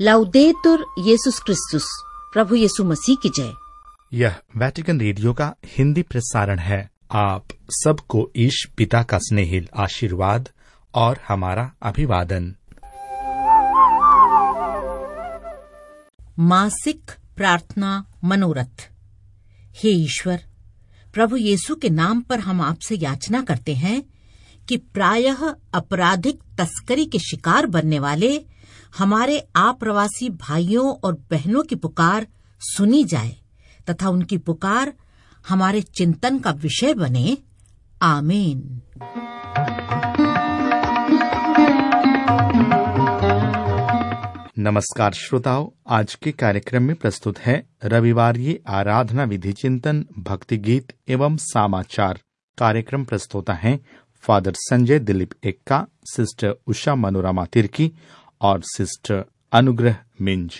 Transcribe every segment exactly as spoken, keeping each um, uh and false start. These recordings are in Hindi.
लाउदेतुर येसुस क्रिस्तुस, प्रभु यीशु मसीह की जय। यह वेटिकन रेडियो का हिंदी प्रसारण है। आप सबको ईश पिता का स्नेहिल आशीर्वाद और हमारा अभिवादन। मासिक प्रार्थना मनोरथ। हे ईश्वर, प्रभु यीशु के नाम पर हम आपसे याचना करते हैं कि प्रायः आपराधिक तस्करी के शिकार बनने वाले हमारे आप्रवासी भाइयों और बहनों की पुकार सुनी जाए तथा उनकी पुकार हमारे चिंतन का विषय बने। आमीन। नमस्कार श्रोताओ, आज के कार्यक्रम में प्रस्तुत है रविवार आराधना विधि चिंतन, भक्ति गीत एवं समाचार। कार्यक्रम प्रस्तुता है फादर संजय दिलीप एक्का, सिस्टर उषा मनोरमा तिर्की और सिस्टर अनुग्रह मिंज।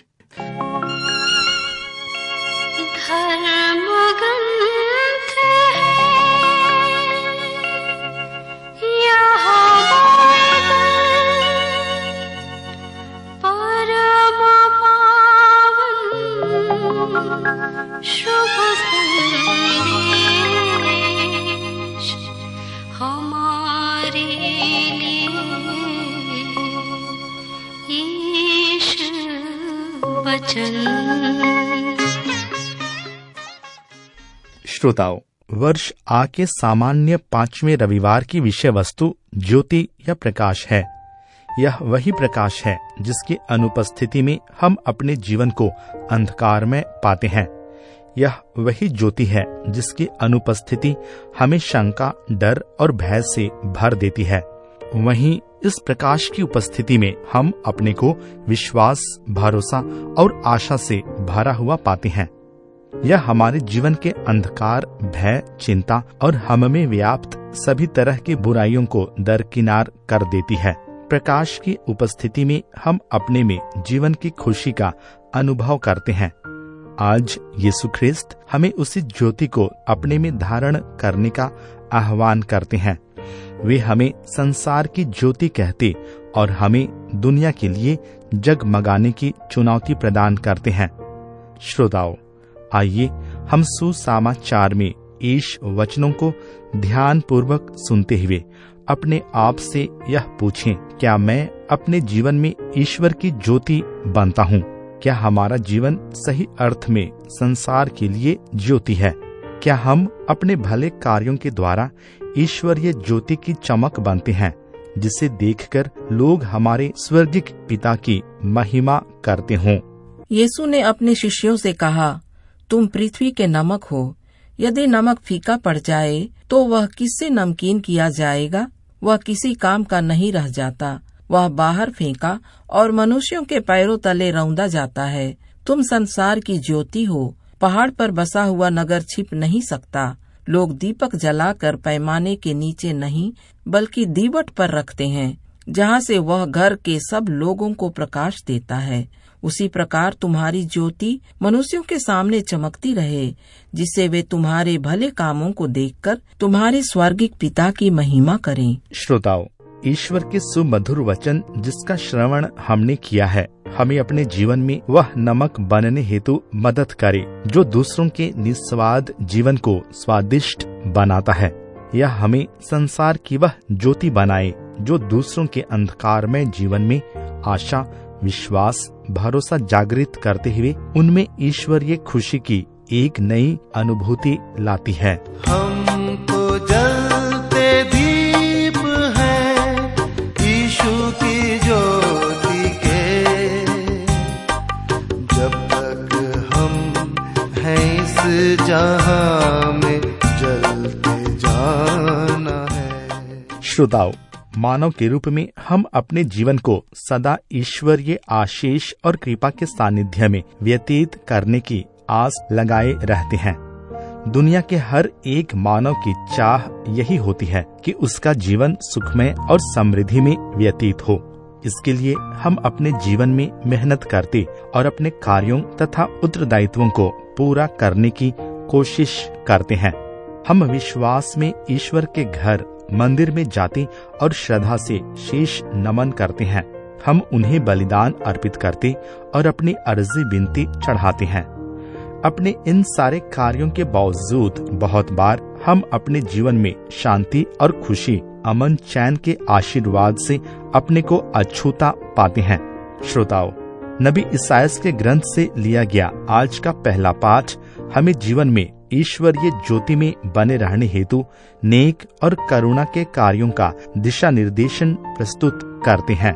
श्रोताओं, वर्ष आ के सामान्य पांचवें रविवार की विषय वस्तु ज्योति या प्रकाश है। यह वही प्रकाश है जिसकी अनुपस्थिति में हम अपने जीवन को अंधकार में पाते हैं। यह वही ज्योति है जिसकी अनुपस्थिति हमें शंका, डर और भय से भर देती है। वहीं इस प्रकाश की उपस्थिति में हम अपने को विश्वास, भरोसा और आशा से भरा हुआ पाते हैं। यह हमारे जीवन के अंधकार, भय, चिंता और हम में व्याप्त सभी तरह की बुराइयों को दरकिनार कर देती है। प्रकाश की उपस्थिति में हम अपने में जीवन की खुशी का अनुभव करते हैं। आज यीशु ख्रिस्त हमें उसी ज्योति को अपने में धारण करने का आह्वान करते हैं। वे हमें संसार की ज्योति कहते और हमें दुनिया के लिए जगमगाने की चुनौती प्रदान करते हैं। श्रोताओ, आइए हम सुसमाचार में ईश वचनों को ध्यान पूर्वक सुनते हुए अपने आप से यह पूछें, क्या मैं अपने जीवन में ईश्वर की ज्योति बनता हूँ? क्या हमारा जीवन सही अर्थ में संसार के लिए ज्योति है? क्या हम अपने भले कार्यों के द्वारा ईश्वरीय ज्योति की चमक बनते हैं, जिसे देखकर लोग हमारे स्वर्गिक पिता की महिमा करते हों? यीशु ने अपने शिष्यों से कहा, तुम पृथ्वी के नमक हो। यदि नमक फीका पड़ जाए तो वह किससे नमकीन किया जाएगा? वह किसी काम का नहीं रह जाता, वह बाहर फेंका और मनुष्यों के पैरों तले रौंदा जाता है। तुम संसार की ज्योति हो। पहाड़ पर बसा हुआ नगर छिप नहीं सकता। लोग दीपक जलाकर पैमाने के नीचे नहीं बल्कि दीवट पर रखते हैं, जहाँ से वह घर के सब लोगों को प्रकाश देता है। उसी प्रकार तुम्हारी ज्योति मनुष्यों के सामने चमकती रहे, जिससे वे तुम्हारे भले कामों को देखकर तुम्हारे स्वर्गिक पिता की महिमा करें। श्रोताओ, ईश्वर के सुमधुर वचन जिसका श्रवण हमने किया है, हमें अपने जीवन में वह नमक बनने हेतु मदद करे जो दूसरों के निस्वाद जीवन को स्वादिष्ट बनाता है। यह हमें संसार की वह ज्योति बनाए जो दूसरों के अंधकार में जीवन में आशा, विश्वास, भरोसा जागृत करते हुए उनमें ईश्वरीय खुशी की एक नई अनुभूति लाती है। हम तो जलते दीप हैं यीशु की ज्योति के, जब तक हम हैं इस जहां में जलते जाना है। श्रोताओ, मानव के रूप में हम अपने जीवन को सदा ईश्वरीय आशीष और कृपा के सानिध्य में व्यतीत करने की आस लगाए रहते हैं। दुनिया के हर एक मानव की चाह यही होती है कि उसका जीवन सुखमय और समृद्धि में व्यतीत हो। इसके लिए हम अपने जीवन में मेहनत करते और अपने कार्यों तथा उत्तरदायित्वों को पूरा करने की कोशिश करते हैं। हम विश्वास में ईश्वर के घर मंदिर में जाते और श्रद्धा से शीश नमन करते हैं। हम उन्हें बलिदान अर्पित करते और अपनी अर्जी विनती चढ़ाते हैं। अपने इन सारे कार्यों के बावजूद बहुत बार हम अपने जीवन में शांति और खुशी, अमन, चैन के आशीर्वाद से अपने को अछूता पाते हैं। श्रोताओ, नबी इसायास के ग्रंथ से लिया गया आज का पहला पाठ हमें जीवन में ईश्वरीय ज्योति में बने रहने हेतु नेक और करुणा के कार्यों का दिशा निर्देशन प्रस्तुत करते हैं।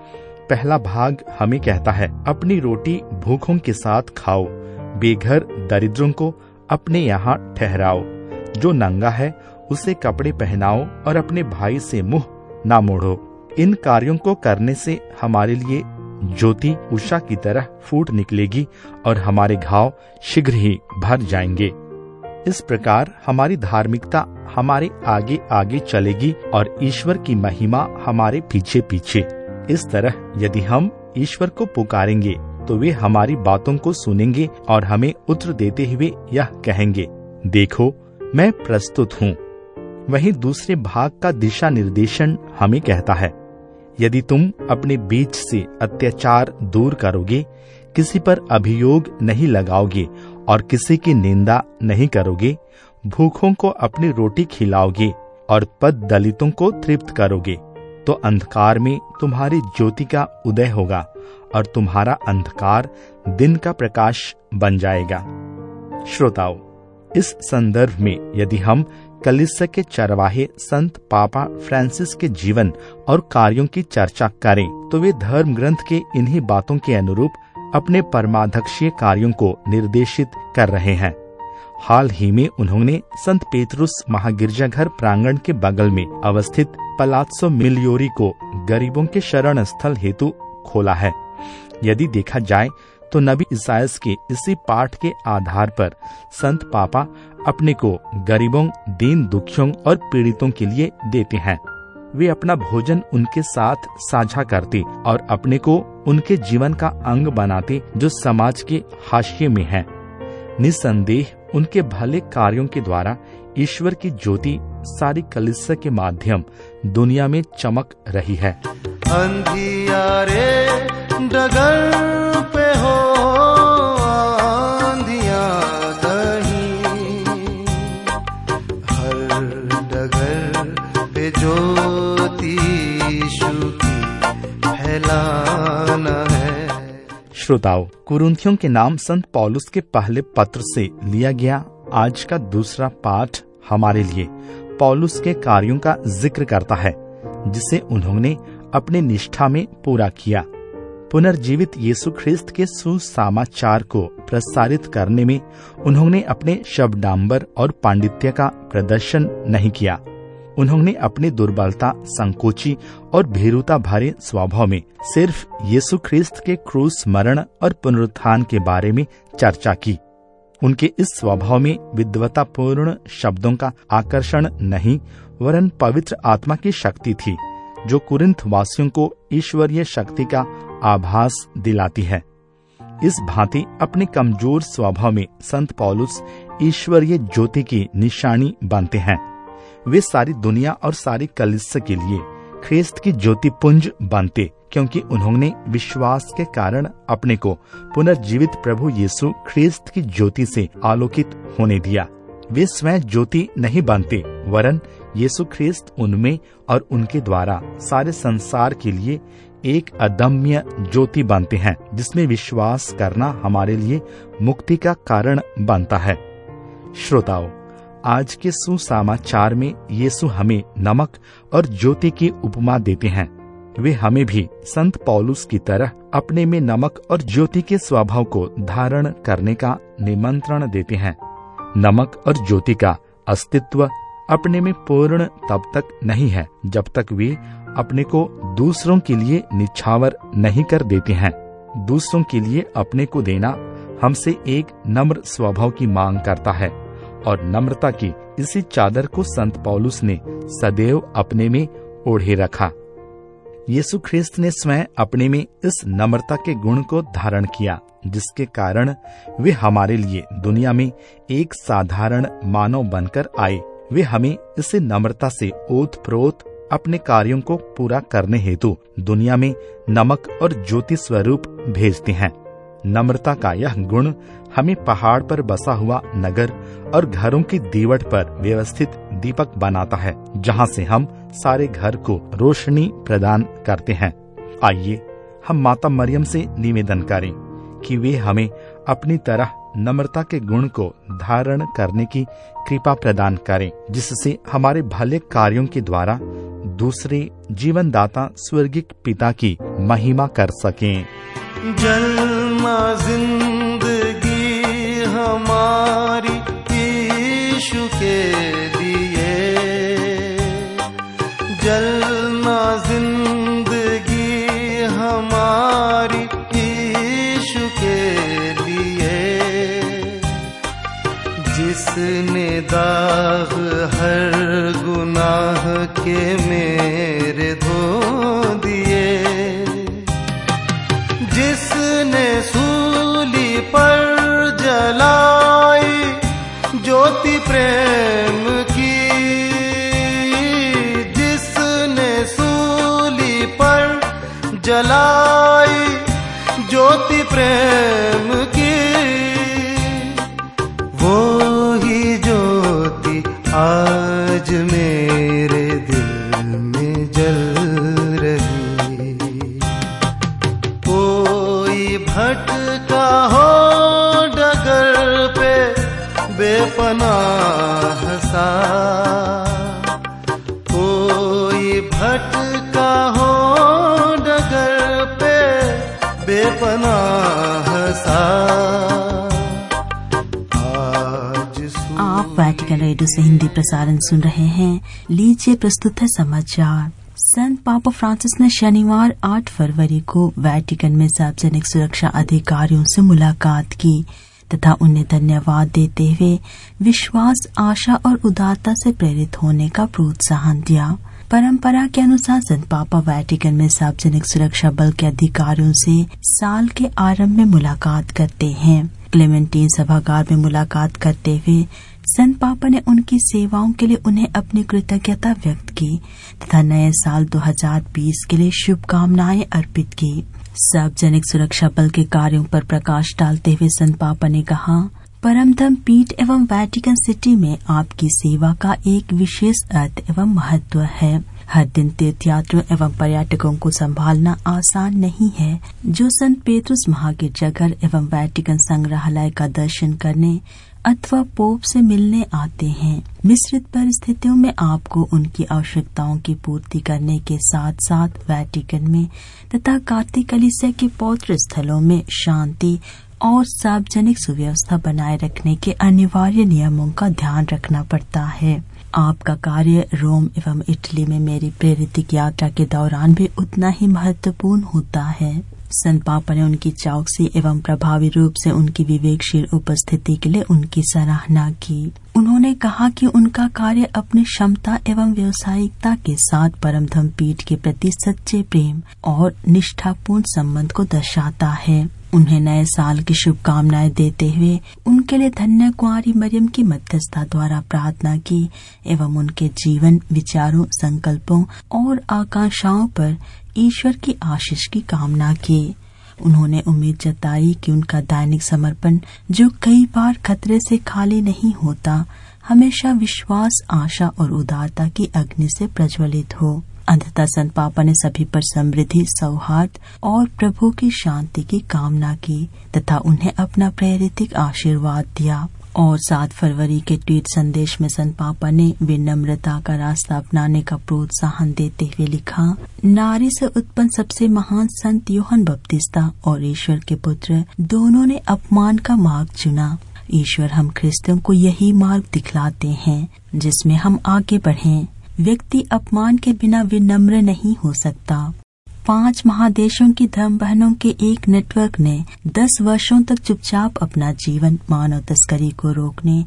पहला भाग हमें कहता है, अपनी रोटी भूखों के साथ खाओ, बेघर दरिद्रों को अपने यहाँ ठहराओ, जो नंगा है उसे कपड़े पहनाओ और अपने भाई से मुंह ना मोड़ो। इन कार्यों को करने से हमारे लिए ज्योति उषा की तरह फूट निकलेगी और हमारे घाव शीघ्र ही भर जाएंगे। इस प्रकार हमारी धार्मिकता हमारे आगे आगे चलेगी और ईश्वर की महिमा हमारे पीछे पीछे। इस तरह यदि हम ईश्वर को पुकारेंगे तो वे हमारी बातों को सुनेंगे और हमें उत्तर देते हुए यह कहेंगे, देखो मैं प्रस्तुत हूँ। वहीं दूसरे भाग का दिशा निर्देशन हमें कहता है, यदि तुम अपने बीच से अत्याचार दूर करोगे, किसी पर अभियोग नहीं लगाओगे और किसी की निंदा नहीं करोगे, भूखों को अपनी रोटी खिलाओगे और पद दलितों को तृप्त करोगे, तो अंधकार में तुम्हारी ज्योति का उदय होगा और तुम्हारा अंधकार दिन का प्रकाश बन जाएगा। श्रोताओ, इस संदर्भ में यदि हम कलीसिया के चरवाहे संत पापा फ्रांसिस के जीवन और कार्यों की चर्चा करें तो वे धर्म ग्रंथ के इन्हीं बातों के अनुरूप अपने परमाध्यक्षीय कार्यों को निर्देशित कर रहे हैं। हाल ही में उन्होंने संत पेतरुस महागिरजाघर प्रांगण के बगल में अवस्थित पलात्सो मिलियोरी को गरीबों के शरण स्थल हेतु खोला है। यदि देखा जाए तो नबी इसायास के इसी पाठ के आधार पर संत पापा अपने को गरीबों, दीन दुखियों और पीड़ितों के लिए देते हैं। वे अपना भोजन उनके साथ साझा करते और अपने को उनके जीवन का अंग बनाते जो समाज के हाशिए में है। निसंदेह उनके भले कार्यों के द्वारा ईश्वर की ज्योति सारी कलीसिया के माध्यम दुनिया में चमक रही है। अंधियारे डगर पे हो आंधियां कहीं, हर डगर पे ज्योति यीशु की फैलाना है। श्रोताओं, कुरिन्थियों के नाम संत पौलुस के पहले पत्र से लिया गया आज का दूसरा पाठ हमारे लिए पौलुस के कार्यों का जिक्र करता है जिसे उन्होंने अपने निष्ठा में पूरा किया। पुनर्जीवित यीशु ख्रिस्त के सुसमाचार को प्रसारित करने में उन्होंने अपने शब्दांबर और पांडित्य का प्रदर्शन नहीं किया। उन्होंने अपनी दुर्बलता, संकोची और भीरुता भरे स्वभाव में सिर्फ यीशु ख्रिस्त के क्रूस मरण और पुनरुत्थान के बारे में चर्चा की। उनके इस स्वभाव में विद्वतापूर्ण शब्दों का आकर्षण नहीं, वरन पवित्र आत्मा की शक्ति थी जो कुरिन्थ वासियों को ईश्वरीय शक्ति का आभास दिलाती है। इस भांति अपने कमजोर स्वभाव में संत पौलुस ईश्वरीय ज्योति की निशानी बनते हैं। वे सारी दुनिया और सारी कलीसिया के लिए ख्रिस्त की ज्योति पुंज बनते, क्योंकि उन्होंने विश्वास के कारण अपने को पुनर्जीवित प्रभु यीशु ख्रिस्त की ज्योति से आलोकित होने दिया। वे स्वयं ज्योति नहीं बनते, वरन यीशु ख्रिस्त उनमें और उनके द्वारा सारे संसार के लिए एक अदम्य ज्योति बनते हैं, जिसमें विश्वास करना हमारे लिए मुक्ति का कारण बनता है। श्रोताओं, आज के सुसमाचार में यीशु हमें नमक और ज्योति की उपमा देते हैं। वे हमें भी संत पौलुस की तरह अपने में नमक और ज्योति के स्वभाव को धारण करने का निमंत्रण देते हैं। नमक और ज्योति का अस्तित्व अपने में पूर्ण तब तक नहीं है जब तक वे अपने को दूसरों के लिए निछावर नहीं कर देते हैं। दूसरों के लिए अपने को देना हमसे एक नम्र स्वभाव की मांग करता है और नम्रता की इसी चादर को संत पौलुस ने सदैव अपने में ओढ़े रखा। यीशु ख्रिस्त ने स्वयं अपने में इस नम्रता के गुण को धारण किया, जिसके कारण वे हमारे लिए दुनिया में एक साधारण मानव बनकर आए। वे हमें इसे नम्रता से ओत प्रोत अपने कार्यों को पूरा करने हेतु दुनिया में नमक और ज्योति स्वरूप भेजते हैं। नम्रता का यह गुण हमें पहाड़ पर बसा हुआ नगर और घरों की दीवट पर व्यवस्थित दीपक बनाता है, जहाँ से हम सारे घर को रोशनी प्रदान करते हैं। आइए हम माता मरियम से निवेदन करें कि वे हमें अपनी तरह नम्रता के गुण को धारण करने की कृपा प्रदान करें, जिससे हमारे भले कार्यों के द्वारा दूसरे जीवनदाता स्वर्गीय पिता की महिमा कर सकें। जलना जिंदगी हमारी यीशु के लिए, जलना जिंदगी हमारी यीशु के लिए, जिसने दाग हर गुनाह के मेरे धो दिए, जिसने सूली पर जलाई ज्योति प्रेम की, जिसने सूली पर जलाई ज्योति प्रेम की, वो ही ज्योति आज मेरे दिल में जल रही। कोई भटका हो डगर पे बेपनाह सा, कोई भटका हो डगर पे बेपनाह सा। आप वैटिकन रेडियो से हिंदी प्रसारण सुन रहे हैं। लीजिए प्रस्तुत है समाचार। संत पापा फ्रांसिस ने शनिवार आठ फरवरी को वैटिकन में सार्वजनिक सुरक्षा अधिकारियों से मुलाकात की तथा उन्हें धन्यवाद देते हुए विश्वास, आशा और उदारता से प्रेरित होने का प्रोत्साहन दिया। परंपरा के अनुसार संत पापा वैटिकन में सार्वजनिक सुरक्षा बल के अधिकारियों से साल के आरंभ में मुलाकात करते हैं। क्लेमेंटीन सभागार में मुलाकात करते हुए संत पापा ने उनकी सेवाओं के लिए उन्हें अपनी कृतज्ञता व्यक्त की तथा नए साल दो हज़ार बीस के लिए शुभकामनाएं अर्पित की। सार्वजनिक सुरक्षा बल के कार्यों पर प्रकाश डालते हुए संत पापा ने कहा, परमधम पीठ एवं वैटिकन सिटी में आपकी सेवा का एक विशेष अर्थ एवं महत्व है। हर दिन तीर्थयात्रियों एवं पर्यटकों को संभालना आसान नहीं है, जो संत पेट्रुस महागिरजाघर एवं वैटिकन संग्रहालय का दर्शन करने अथवा पोप से मिलने आते हैं। मिश्रित परिस्थितियों में आपको उनकी आवश्यकताओं की पूर्ति करने के साथ साथ वैटिकन में तथा कार्तिक कलीसिया के पवित्र स्थलों में शांति और सार्वजनिक सुव्यवस्था बनाए रखने के अनिवार्य नियमों का ध्यान रखना पड़ता है। आपका कार्य रोम एवं इटली में मेरी प्रेरित यात्रा के दौरान भी उतना ही महत्वपूर्ण होता है। संत पापा ने उनकी चौकसी एवं प्रभावी रूप से उनकी विवेकशील उपस्थिति के लिए उनकी सराहना की। उन्होंने कहा कि उनका कार्य अपनी क्षमता एवं व्यावसायिकता के साथ परमधम पीठ के प्रति सच्चे प्रेम और निष्ठापूर्ण संबंध को दर्शाता है। उन्हें नए साल की शुभकामनाएं देते हुए उनके लिए धन्य कुंवारी मरियम की मध्यस्थता द्वारा प्रार्थना की एवं उनके जीवन, विचारों, संकल्पों और आकांक्षाओं पर ईश्वर की आशीष की कामना की। उन्होंने उम्मीद जताई कि उनका दैनिक समर्पण, जो कई बार खतरे से खाली नहीं होता, हमेशा विश्वास, आशा और उदारता की अग्नि से प्रज्वलित हो। अंततः संत पापा ने सभी पर समृद्धि, सौहार्द और प्रभु की शांति की कामना की तथा उन्हें अपना प्रेरित आशीर्वाद दिया। और सात फरवरी के ट्वीट संदेश में संत पापा ने विनम्रता का रास्ता अपनाने का प्रोत्साहन देते हुए लिखा, नारी से उत्पन्न सबसे महान संत यूहन्ना बपतिस्ता और ईश्वर के पुत्र दोनों ने अपमान का मार्ग चुना। ईश्वर हम ख्रिस्तियों को यही मार्ग दिखलाते हैं जिसमें हम आगे बढ़ें। व्यक्ति अपमान के बिना विनम्र नहीं हो सकता। पांच महादेशों की धर्म बहनों के एक नेटवर्क ने दस वर्षों तक चुपचाप अपना जीवन मानव तस्करी को रोकने,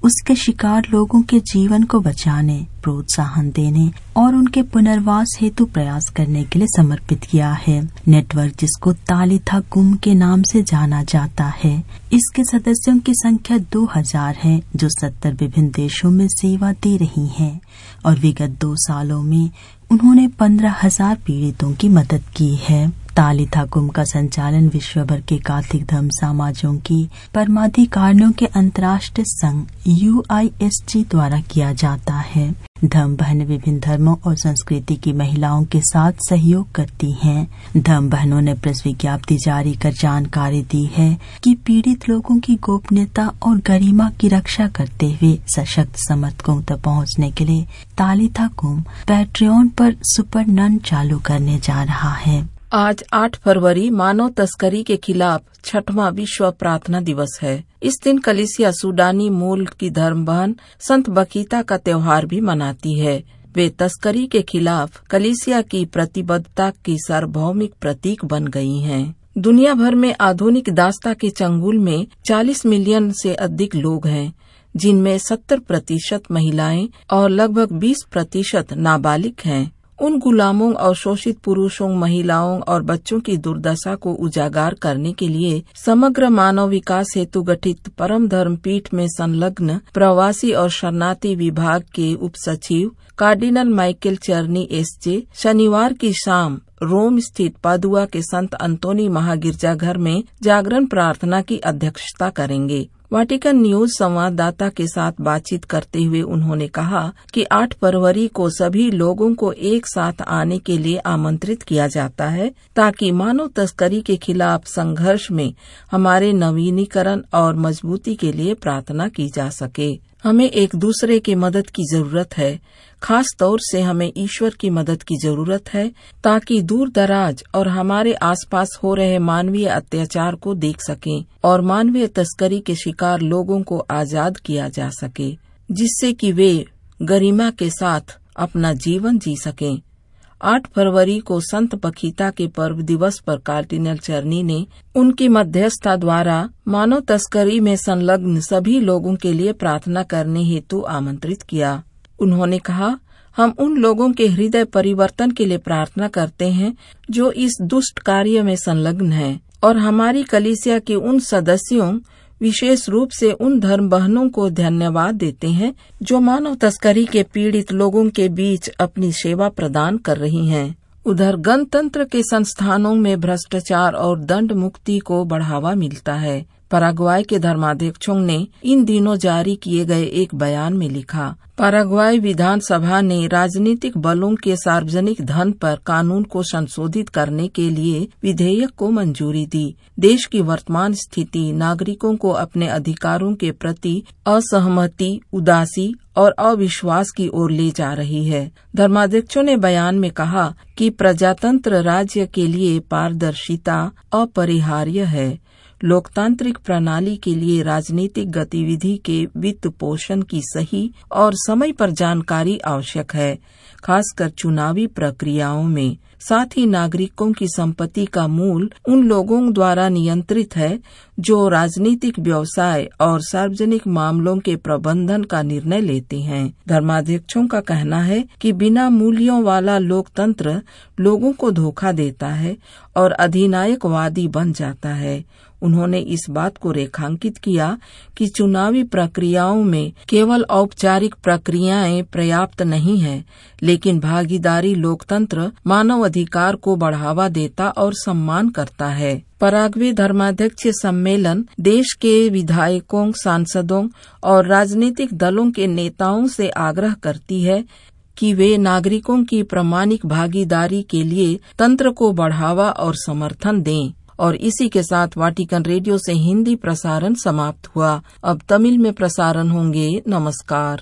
उसके शिकार लोगों के जीवन को बचाने, प्रोत्साहन देने और उनके पुनर्वास हेतु प्रयास करने के लिए समर्पित किया है। नेटवर्क, जिसको तालिथा कुम के नाम से जाना जाता है, इसके सदस्यों की संख्या दो हजार है, जो सत्तर विभिन्न देशों में सेवा दे रही हैं और विगत दो सालों में उन्होंने पंद्रह हजार पीड़ितों की मदद की है। तालिथा कुम का संचालन विश्व भर के कैथोलिक धर्म समाजों की परमाधिकारियों के अंतर्राष्ट्रीय संघ यू आई एस जी द्वारा किया जाता है। धर्म बहनें विभिन्न धर्मों और संस्कृति की महिलाओं के साथ सहयोग करती हैं। धर्म बहनों ने प्रेस विज्ञप्ति जारी कर जानकारी दी है कि पीड़ित लोगों की गोपनीयता और गरिमा की रक्षा करते हुए सशक्त समर्थकों तक पहुंचने के लिए तालिथा कुम पैट्रियन पर सुपर नन चालू करने जा रहा है। आज आठ फरवरी मानव तस्करी के खिलाफ छठवां विश्व प्रार्थना दिवस है। इस दिन कलीसिया सूडानी मूल की धर्म बहन संत बकीता का त्योहार भी मनाती है। वे तस्करी के खिलाफ कलीसिया की प्रतिबद्धता की सार्वभौमिक प्रतीक बन गई हैं। दुनिया भर में आधुनिक दास्ता के चंगुल में चालीस मिलियन से अधिक लोग हैं, जिनमें सत्तर प्रतिशत महिलाएं और लगभग बीस प्रतिशत नाबालिग हैं। उन गुलामों और शोषित पुरुषों, महिलाओं और बच्चों की दुर्दशा को उजागर करने के लिए समग्र मानव विकास हेतु गठित परम धर्म पीठ में संलग्न प्रवासी और शरणार्थी विभाग के उप सचिव cardinal Michael Czerny S J शनिवार की शाम रोम स्थित पादुआ के संत अंतोनी महागिरजाघर में जागरण प्रार्थना की अध्यक्षता करेंगे। वाटिकन न्यूज संवाददाता के साथ बातचीत करते हुए उन्होंने कहा कि आठ फरवरी को सभी लोगों को एक साथ आने के लिए आमंत्रित किया जाता है, ताकि मानव तस्करी के खिलाफ संघर्ष में हमारे नवीनीकरण और मजबूती के लिए प्रार्थना की जा सके। हमें एक दूसरे की मदद की जरूरत है। खास तौर से हमें ईश्वर की मदद की जरूरत है, ताकि दूर दराज और हमारे आसपास हो रहे मानवीय अत्याचार को देख सकें और मानवीय तस्करी के शिकार लोगों को आजाद किया जा सके, जिससे कि वे गरिमा के साथ अपना जीवन जी सकें। आठ फरवरी को संत बकीता के पर्व दिवस पर कार्डिनल चर्नी ने उनकी मध्यस्थता द्वारा मानव तस्करी में संलग्न सभी लोगों के लिए प्रार्थना करने हेतु आमंत्रित किया। उन्होंने कहा, हम उन लोगों के हृदय परिवर्तन के लिए प्रार्थना करते हैं जो इस दुष्ट कार्य में संलग्न हैं, और हमारी कलीसिया के उन सदस्यों, विशेष रूप से उन धर्म बहनों को धन्यवाद देते हैं जो मानव तस्करी के पीड़ित लोगों के बीच अपनी सेवा प्रदान कर रही हैं। उधर गणतंत्र के संस्थानों में भ्रष्टाचार और दंड मुक्ति को बढ़ावा मिलता है। पैराग्वाय के धर्माध्यक्षों ने इन दिनों जारी किए गए एक बयान में लिखा, पैराग्वाय विधानसभा ने राजनीतिक बलों के सार्वजनिक धन पर कानून को संशोधित करने के लिए विधेयक को मंजूरी दी। देश की वर्तमान स्थिति नागरिकों को अपने अधिकारों के प्रति असहमति, उदासी और अविश्वास की ओर ले जा रही है। धर्माध्यक्षों ने बयान में कहा कि प्रजातंत्र राज्य के लिए पारदर्शिता अपरिहार्य है। लोकतांत्रिक प्रणाली के लिए राजनीतिक गतिविधि के वित्त पोषण की सही और समय पर जानकारी आवश्यक है, खासकर चुनावी प्रक्रियाओं में। साथ ही नागरिकों की संपत्ति का मूल उन लोगों द्वारा नियंत्रित है जो राजनीतिक व्यवसाय और सार्वजनिक मामलों के प्रबंधन का निर्णय लेते हैं। धर्माध्यक्षों का कहना है कि बिना मूल्यों वाला लोकतंत्र लोगों को धोखा देता है और अधिनायकवादी बन जाता है। उन्होंने इस बात को रेखांकित किया कि चुनावी प्रक्रियाओं में केवल औपचारिक प्रक्रियाएं पर्याप्त नहीं है, लेकिन भागीदारी लोकतंत्र मानव अधिकार को बढ़ावा देता और सम्मान करता है। पराग्वे धर्माध्यक्ष सम्मेलन देश के विधायकों, सांसदों और राजनीतिक दलों के नेताओं से आग्रह करती है कि वे नागरिकों की प्रामाणिक भागीदारी के लिए तंत्र को बढ़ावा और समर्थन दें। और इसी के साथ वाटिकन रेडियो से हिंदी प्रसारण समाप्त हुआ। अब तमिल में प्रसारण होंगे। नमस्कार।